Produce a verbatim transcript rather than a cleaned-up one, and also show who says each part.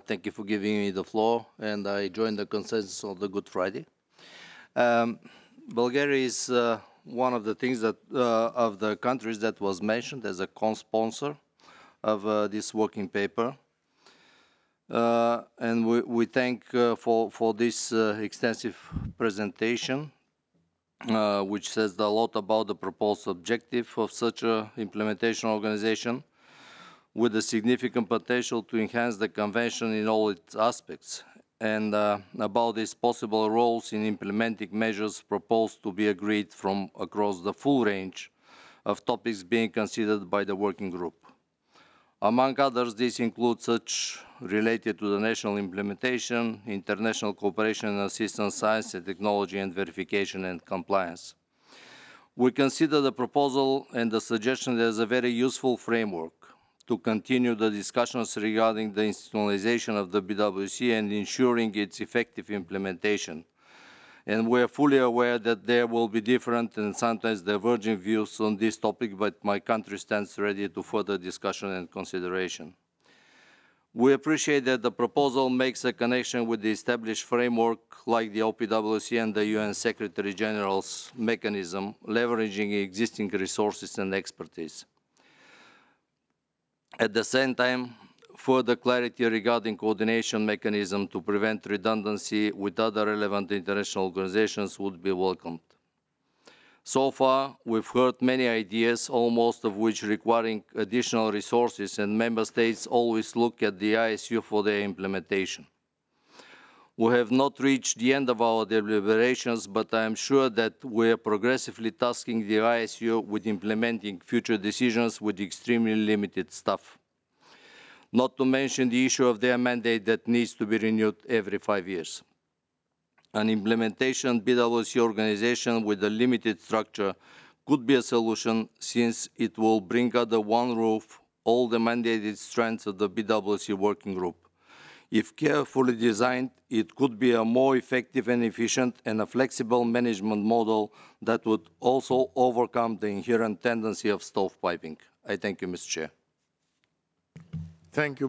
Speaker 1: thank you for giving me the floor, and I join the consensus of the Good Friday. Um, Bulgaria is uh, one of the things that uh, of the countries that was mentioned as a co-sponsor of uh, this working paper, uh, and we, we thank uh, for for this uh, extensive presentation, uh, which says a lot about the proposed objective of such a implementation organization, with a significant potential to enhance the Convention in all its aspects, and uh, about its possible roles in implementing measures proposed to be agreed from across the full range of topics being considered by the working group. Among others, this includes such related to the national implementation, international cooperation and assistance, science and technology, and verification and compliance. We consider the proposal and the suggestion as a very useful framework to continue the discussions regarding the institutionalization of the B W C and ensuring its effective implementation. And we are fully aware that there will be different and sometimes diverging views on this topic, but my country stands ready to further discussion and consideration. We appreciate that the proposal makes a connection with the established framework like the O P W C and the U N Secretary General's mechanism, leveraging existing resources and expertise. At the same time, further clarity regarding coordination mechanism to prevent redundancy with other relevant international organizations would be welcomed. So far, we've heard many ideas, almost of which requiring additional resources, and member states always look at the I S U for their implementation. We have not reached the end of our deliberations, but I am sure that we are progressively tasking the I S U with implementing future decisions with extremely limited staff. Not to mention the issue of their mandate that needs to be renewed every five years. An implementation B W C organization with a limited structure could be a solution, since it will bring under one roof all the mandated strengths of the B W C working group. If carefully designed, it could be a more effective and efficient and a flexible management model that would also overcome the inherent tendency of stovepiping. I thank you, Mister Chair.
Speaker 2: Thank you.